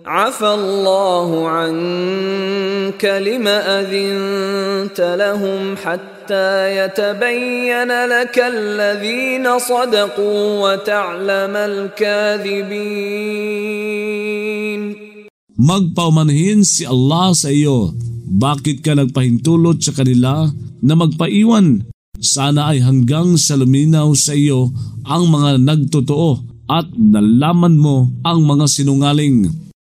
عفى الله عنك لما أذنت لهم حتى يتبين لك الذين صدقوا وتعلم الكاذبين. Magpaumanhin si Allah sa iyo. Bakit ka nagpahintulot sa kanila na magpaiwan? Sana ay hanggang sa luminaw sa iyo ang mga nagtotoo at nalaman mo ang mga sinungaling.